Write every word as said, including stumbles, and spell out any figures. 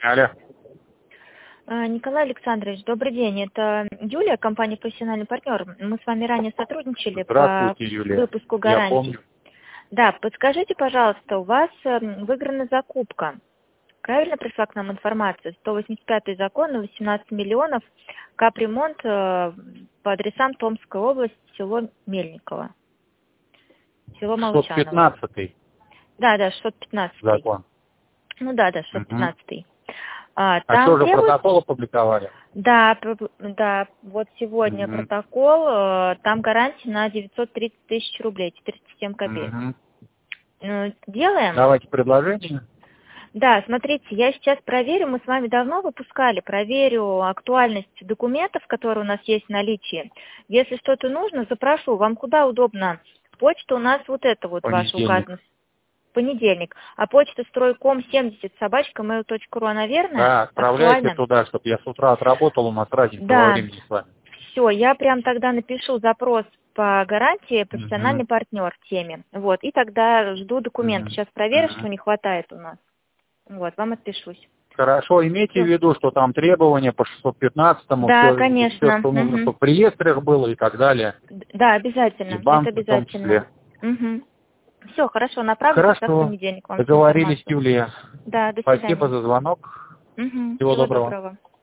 Алло. Николай Александрович, добрый день. Это Юлия, компания «Профессиональный партнер». Мы с вами ранее сотрудничали по Юлия. выпуску гарантий. Я помню. Да, подскажите, пожалуйста, у вас выиграна закупка. Правильно пришла к нам информация? сто восемьдесят пятый закон на восемнадцать миллионов, капремонт по адресам Томской области, село Мельниково. Село Молчаново. шестьсот пятнадцатый. Да, да, шестьсот пятнадцатый. Закон. Ну да, да, шестьсот пятнадцатый. Угу. А, а что же, требует... протокол опубликовали? Да, да, вот сегодня угу. протокол, там гарантия на девятьсот тридцать тысяч рублей, четыреста семь копеек. Угу. Делаем? Давайте предложение. Да, смотрите, я сейчас проверю, мы с вами давно выпускали, проверю актуальность документов, которые у нас есть в наличии. Если что-то нужно, запрошу. Вам куда удобно? Почта у нас вот эта вот ваша указана. Понедельник. А почта стройком семьдесят собачка mail точка ру, она верная? Да, отправляйте актуальна? Туда, чтобы я с утра отработал, у нас разница да. во времени с вами. Все, я прям тогда напишу запрос по гарантии «Профессиональный угу. партнер» в теме. Вот, и тогда жду документы. Угу. Сейчас проверю, угу. что не хватает у нас. Вот, вам отпишусь. Хорошо, имейте Все. в виду, что там требования по шестьсот пятнадцатому, Да, все, конечно. все, что нужно, угу. чтобы в реестрах было и так далее. Да, обязательно. И банк это обязательно. Угу. Все, хорошо, направлю сейчас в понедельник вам. Договорились, Юлия. Да, до Спасибо свидания. за звонок. Угу. Всего, Всего доброго. доброго.